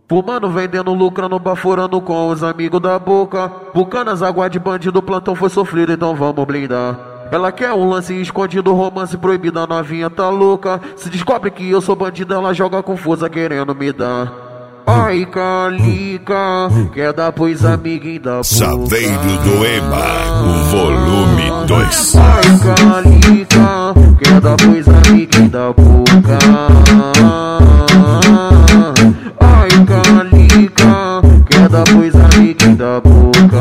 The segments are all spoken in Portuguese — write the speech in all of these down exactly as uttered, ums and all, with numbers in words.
Fumando, vendendo, lucrando, baforando com os amigos da boca. Bucanas, água de bandido, plantão foi sofrido, então vamos blindar. Ela quer um lance escondido, romance proibido, a novinha tá louca. Se descobre que eu sou bandido, ela joga confusa querendo me dar. Ai, Calica, quer dar pros amiguinhos da boca. Saveiro do Ema, o volume dois. Ai, Calica, quer dar pros amiguinhos da boca. Ai, Calica, quer dar pros amiguinhos da boca.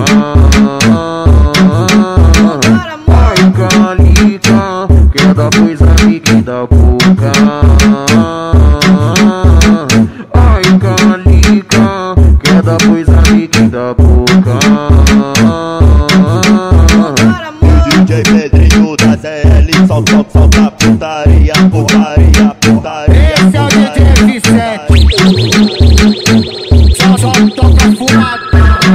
Ai, Calica, quer dar pros amiguinhos da boca. Ai, Calica, quer dar pros amiguinhos da boca. O D J Pedrinho da Z L, solta, solta, putaria, putaria, putaria. Esse é o D J F sete. Só, só toca fumada.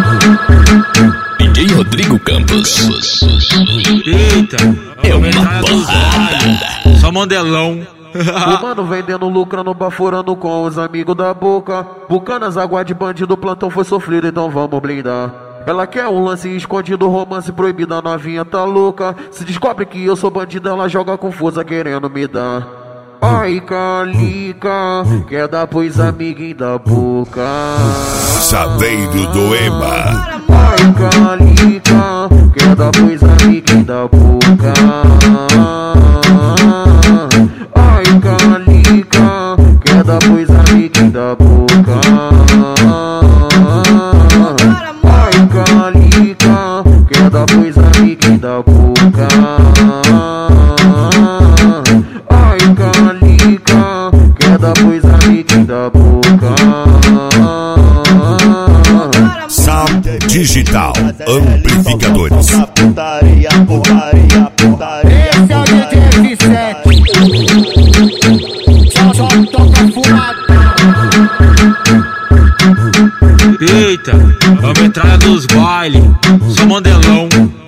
D J Rodrigo Campos. Eita, É uma porrada. só modelão. Fumando, vendendo, lucrando, baforando com os amigos da boca. Bucanas, água de bandido, plantão foi sofrido, então vamos blindar. Ela quer um lance escondido, romance proibido, a novinha tá louca. Se descobre que eu sou bandido, ela joga confusa querendo me dar. Ai, Calica, quer dar pros amiguinhos da boca. Saveiro do Ema. Ai, Calica, quer dar pros amiguinhos da boca. Ai, Calica, quer dar pros amiguinhos da boca. Ai, Calica, quer dar pros amiguinhos da boca. Ai, Calica, quer dar pros amiguinhos da boca. Sound Digital Amplificadores. Putaria, putaria, putaria. Esse é o D J F sete. Só, só toca fumada. Eita, vamos entrar nos bailes, só modelão.